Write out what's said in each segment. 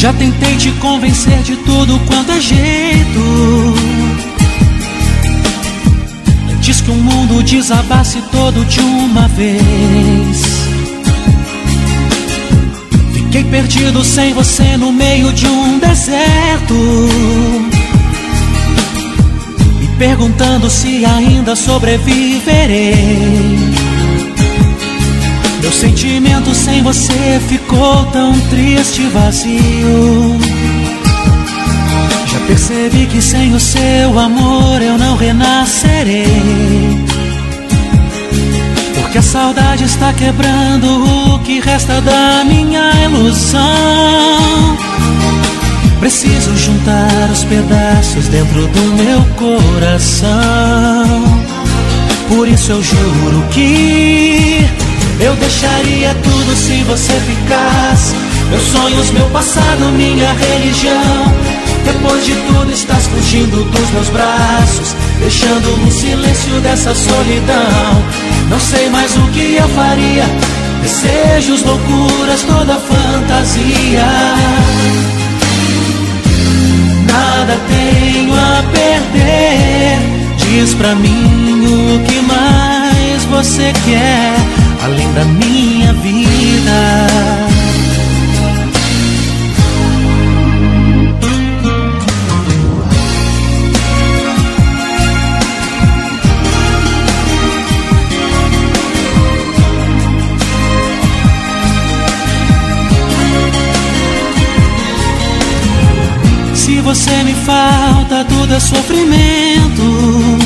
Já tentei te convencer de tudo quanto é jeito, antes que o mundo desabasse todo de uma vez. Fiquei perdido sem você no meio de um deserto, me perguntando se ainda sobreviverei. Meu sentimento sem você ficou tão triste e vazio. Já percebi que sem o seu amor eu não renascerei, porque a saudade está quebrando o que resta da minha ilusão. Preciso juntar os pedaços dentro do meu coração. Por isso eu juro que eu deixaria tudo se você ficasse. Meus sonhos, meu passado, minha religião. Depois de tudo estás fugindo dos meus braços, deixando no silêncio dessa solidão. Não sei mais o que eu faria. Desejos, loucuras, toda fantasia. Nada tenho a perder. Diz pra mim o que mais você quer, além da minha vida. Se você me falta, tudo é sofrimento.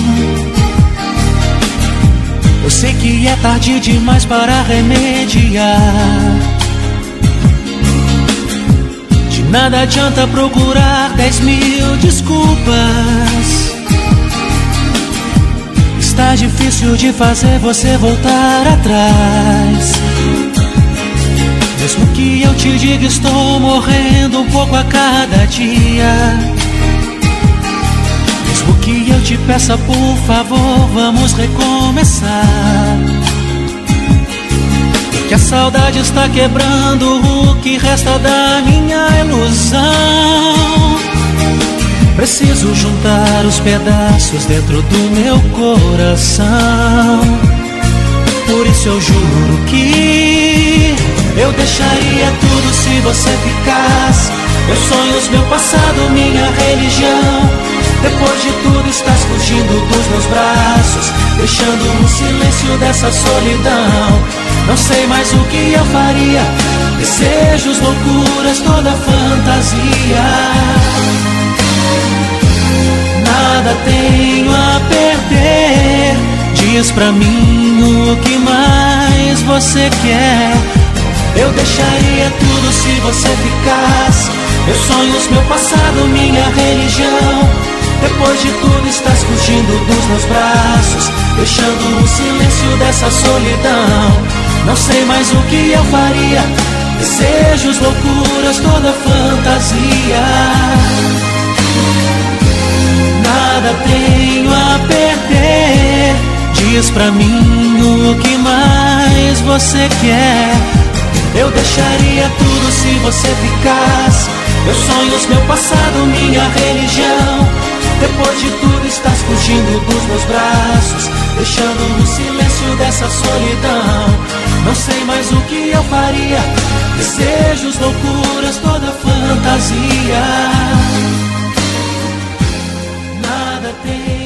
Eu sei que é tarde demais para remediar. De nada adianta procurar 10.000 desculpas. Está difícil de fazer você voltar atrás. Mesmo que eu te diga, estou morrendo um pouco a cada dia. Mesmo que eu te peça, por favor, vamos recomeçar. Porque a saudade está quebrando o que resta da minha ilusão. Preciso juntar os pedaços dentro do meu coração. Por isso eu juro que eu deixaria tudo se você ficasse. Meus sonhos, meu passado, minha religião. Depois de tudo estás fugindo dos meus braços, deixando no silêncio dessa solidão. Não sei mais o que eu faria. Desejos, loucuras, toda fantasia. Nada tenho a perder. Diz pra mim o que mais você quer. Eu deixaria tudo se você ficasse. Meus sonhos, meu passado, minha religião. Depois de tudo estás fugindo dos meus braços, deixando no silêncio dessa solidão. Não sei mais o que eu faria. Desejos, loucuras, toda fantasia. Nada tenho a perder. Diz pra mim o que mais você quer. Eu deixaria tudo se você ficasse. Meus sonhos, meu passado, minha religião. Depois de tudo estás fugindo dos meus braços, deixando no silêncio dessa solidão. Não sei mais o que eu faria. Desejos, loucuras, toda fantasia. Nada tem